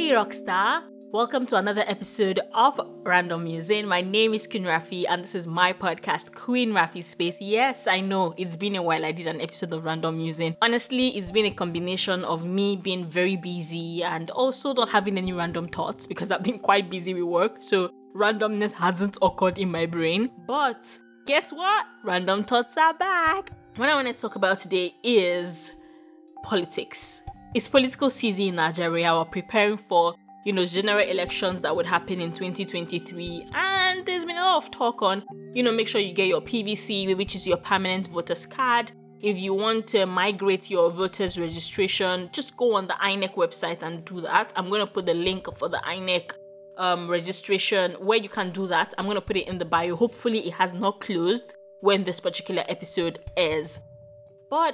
Hey Rockstar! Welcome to another episode of Random Musing. My name is Queen Rafi and this is my podcast, Queen Rafi Space. Yes, I know, it's been a while I did an episode of Random Musing. Honestly, it's been a combination of me being very busy and also not having any random thoughts because I've been quite busy with work, so randomness hasn't occurred in my brain. But guess what? Random thoughts are back! What I want to talk about today is politics. It's political season in Nigeria. We're preparing for, general elections that would happen in 2023. And there's been a lot of talk on, make sure you get your PVC, which is your permanent voters card. If you want to migrate your voters registration, just go on the INEC website and do that. I'm going to put the link for the INEC registration where you can do that. I'm going to put it in the bio. Hopefully it has not closed when this particular episode airs. But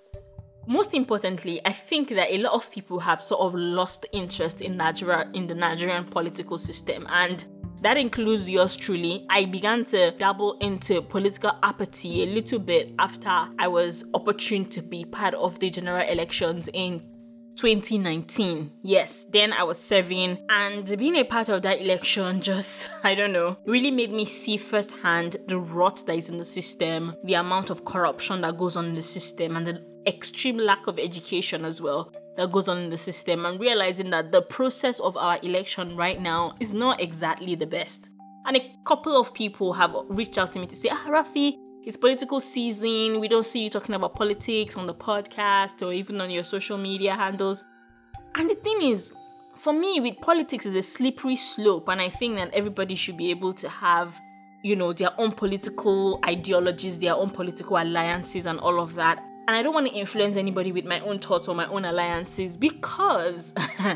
most importantly, I think that a lot of people have sort of lost interest in Nigeria, in the Nigerian political system, and that includes yours truly. I began to dabble into political apathy a little bit after I was opportune to be part of the general elections in 2019. Yes, then I was serving, and being a part of that election just, really made me see firsthand the rot that is in the system, the amount of corruption that goes on in the system, and the extreme lack of education as well that goes on in the system, and realizing that the process of our election right now is not exactly the best. And a couple of people have reached out to me to say, Rafi, it's political season, we don't see you talking about politics on the podcast or even on your social media handles. And the thing is, for me, with politics is a slippery slope, and I think that everybody should be able to have their own political ideologies, their own political alliances and all of that. And I don't want to influence anybody with my own thoughts or my own alliances because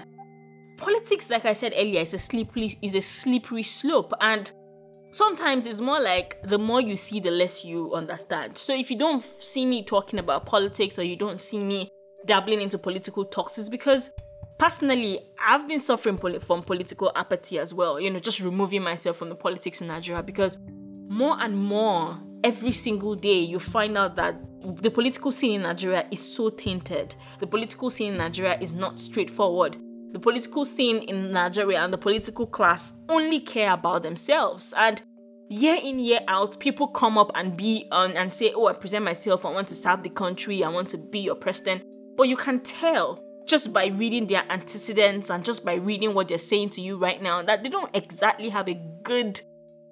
politics, like I said earlier, is a slippery slope. And sometimes it's more like the more you see, the less you understand. So if you don't see me talking about politics or you don't see me dabbling into political talks, it's because personally, I've been suffering from political apathy as well. Just removing myself from the politics in Nigeria, because more and more every single day you find out that the political scene in Nigeria is so tainted. The political scene in Nigeria is not straightforward. The political scene in Nigeria and the political class only care about themselves. And year in, year out, people come up and and say, I present myself, I want to serve the country, I want to be your president. But you can tell just by reading their antecedents and just by reading what they're saying to you right now that they don't exactly have a good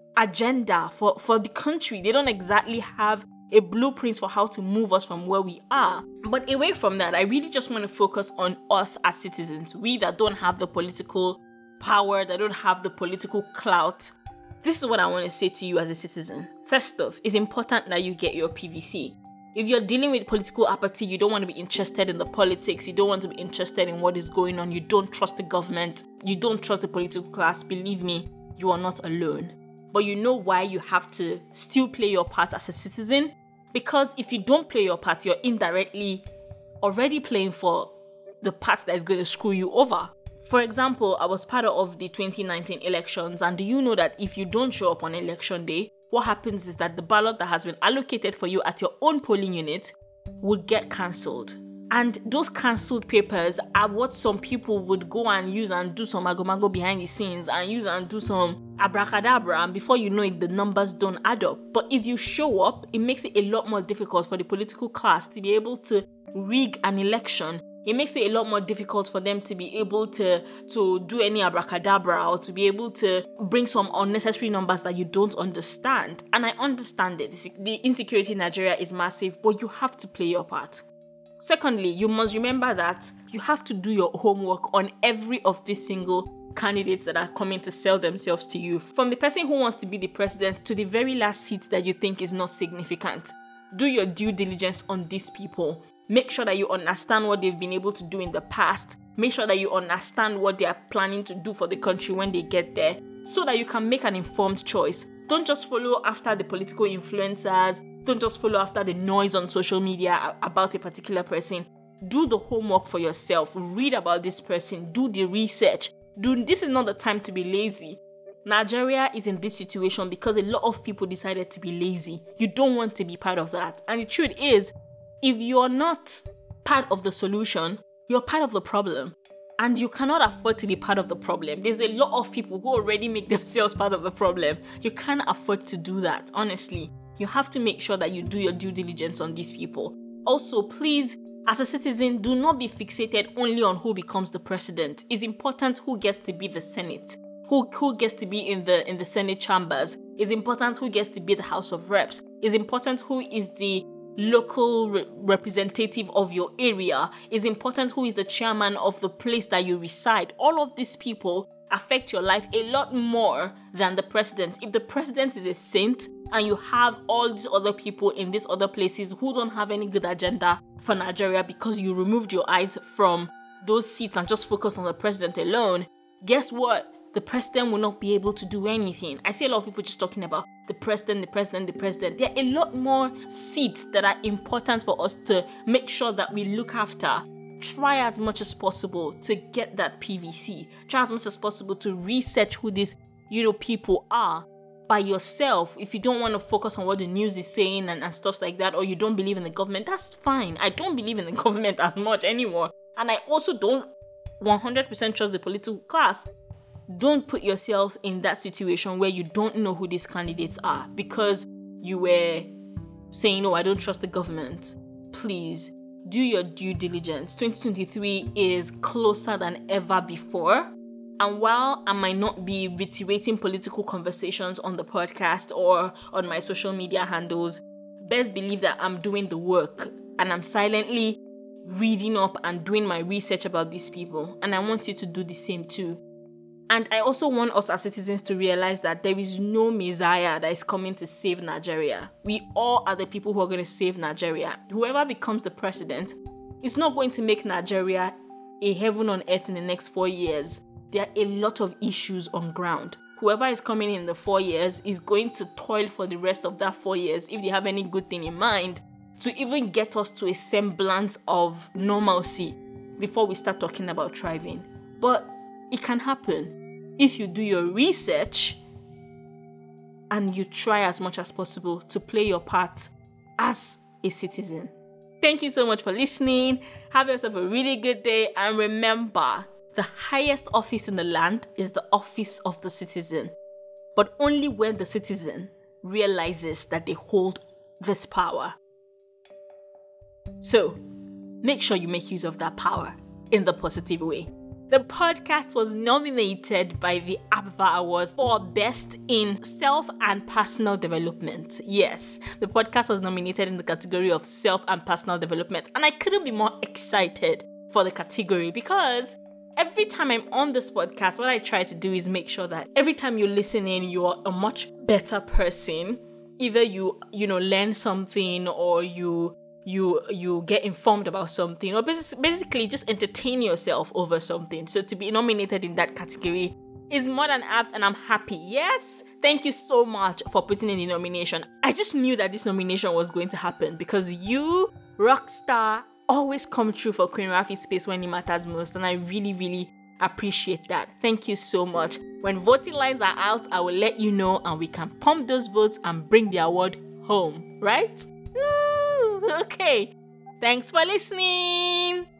agenda for the country. They don't exactly have a blueprint for how to move us from where we are. But away from that, I really just want to focus on us as citizens. We that don't have the political power, that don't have the political clout. This is what I want to say to you as a citizen. First off, it's important that you get your PVC. If you're dealing with political apathy, you don't want to be interested in the politics, you don't want to be interested in what is going on, you don't trust the government, you don't trust the political class, believe me, you are not alone. But you know why you have to still play your part as a citizen? Because if you don't play your part, you're indirectly already playing for the part that is going to screw you over. For example, I was part of the 2019 elections, and do you know that if you don't show up on election day, what happens is that the ballot that has been allocated for you at your own polling unit would get cancelled. And those cancelled papers are what some people would go and use and do some mago behind the scenes and use and do some abracadabra, and before you know it, the numbers don't add up. But if you show up, it makes it a lot more difficult for the political class to be able to rig an election. It makes it a lot more difficult for them to be able to do any abracadabra or to be able to bring some unnecessary numbers that you don't understand. And I understand it. The insecurity in Nigeria is massive, but you have to play your part. Secondly, you must remember that you have to do your homework on every of these single candidates that are coming to sell themselves to you. From the person who wants to be the president to the very last seat that you think is not significant. Do your due diligence on these people. Make sure that you understand what they've been able to do in the past. Make sure that you understand what they are planning to do for the country when they get there, so that you can make an informed choice. Don't just follow after the political influencers. Don't just follow after the noise on social media about a particular person. Do the homework for yourself. Read about this person. Do the research. This is not the time to be lazy. Nigeria is in this situation because a lot of people decided to be lazy. You don't want to be part of that. And the truth is, if you're not part of the solution, you're part of the problem. And you cannot afford to be part of the problem. There's a lot of people who already make themselves part of the problem. You can't afford to do that, honestly. You have to make sure that you do your due diligence on these people. Also, please, as a citizen, do not be fixated only on who becomes the president. It's important who gets to be the Senate, who gets to be in the Senate chambers. It's important who gets to be the House of Reps. It's important who is the local representative of your area. It's important who is the chairman of the place that you reside. All of these people affect your life a lot more than the president. If the president is a saint and you have all these other people in these other places who don't have any good agenda for Nigeria because you removed your eyes from those seats and just focused on the president alone, guess what? The president will not be able to do anything. I see a lot of people just talking about the president. There are a lot more seats that are important for us to make sure that we look after. Try as much as possible to get that PVC. Try as much as possible to research who these, people are by yourself. If you don't want to focus on what the news is saying and stuff like that, or you don't believe in the government, that's fine. I don't believe in the government as much anymore. And I also don't 100% trust the political class. Don't put yourself in that situation where you don't know who these candidates are because you were saying, I don't trust the government. Please do your due diligence. 2023 is closer than ever before. And while I might not be reiterating political conversations on the podcast or on my social media handles, best believe that I'm doing the work and I'm silently reading up and doing my research about these people. And I want you to do the same too. And I also want us as citizens to realize that there is no Messiah that is coming to save Nigeria. We all are the people who are going to save Nigeria. Whoever becomes the president is not going to make Nigeria a heaven on earth in the next 4 years. There are a lot of issues on ground. Whoever is coming in the 4 years is going to toil for the rest of that 4 years if they have any good thing in mind to even get us to a semblance of normalcy before we start talking about thriving. But it can happen if you do your research and you try as much as possible to play your part as a citizen. Thank you so much for listening. Have yourself a really good day. And remember, the highest office in the land is the office of the citizen. But only when the citizen realizes that they hold this power. So, make sure you make use of that power in the positive way. The podcast was nominated by the ABVA Awards for Best in Self and Personal Development. Yes, the podcast was nominated in the category of Self and Personal Development. And I couldn't be more excited for the category because every time I'm on this podcast, what I try to do is make sure that every time you listen in, you're a much better person. Either you learn something or you get informed about something, or basically just entertain yourself over something. So to be nominated in that category is more than apt, and I'm happy. Yes, thank you so much for putting in the nomination. I just knew that this nomination was going to happen because you, Rockstar, always come true for Queen Rafi's space when it matters most, and I really, really appreciate that. Thank you so much. When voting lines are out, I will let you know, and we can pump those votes and bring the award home, right? Okay, thanks for listening.